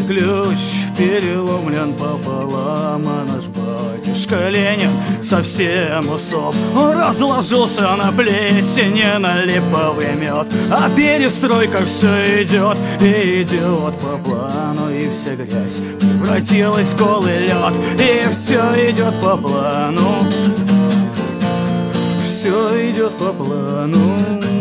ключ переломлен пополам, а наш батюшка Ленин совсем усоп. Он разложился на плесени, на липовый мед, а перестройка все идет и идет по плану, и вся грязь превратилась в голый лед, и все идет по плану, все идет по плану.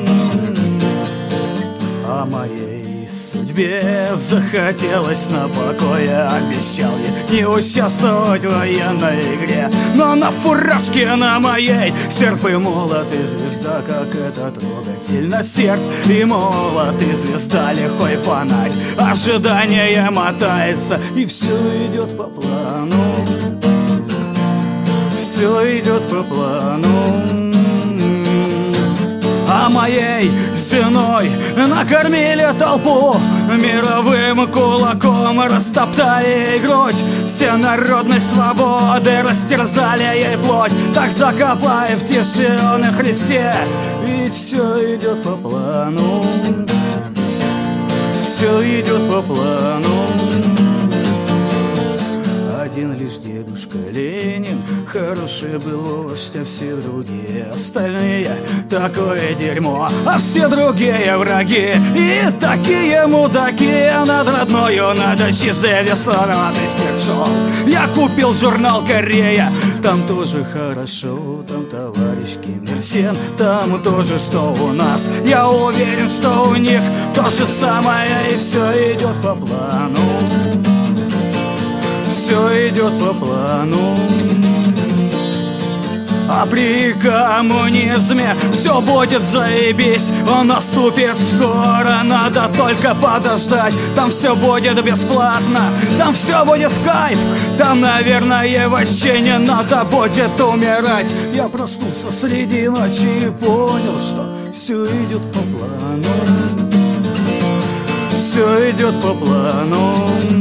А моей судьбе захотелось на покое. Обещал я не участвовать в военной игре, но на фуражке на моей серп и молот и звезда. Как это трогательно, серп и молот и звезда, лихой фонарь, ожидание мотается, и все идет по плану, все идет по плану. А моей женой накормили толпу мировым кулаком, растоптали ей грудь, все народной свободы растерзали ей плоть. Так закопай в тиши на Христе, ведь все идет по плану, все идет по плану. Один лишь дедушка Ленин хороший был вождь, а все другие остальные такое дерьмо, а все другие враги и такие мудаки. Над родною надо чистый весловатый снег шел. Я купил журнал «Корея», там тоже хорошо, там товарищ Ким Ир Сен, там тоже что у нас. Я уверен, что у них то же самое, и все идет по плану, все идет по плану. А при коммунизме все будет заебись, он наступит скоро, надо только подождать. Там все будет бесплатно, там все будет в кайф, там, наверное, вообще не надо будет умирать. Я проснулся среди ночи и понял, что все идет по плану, все идет по плану.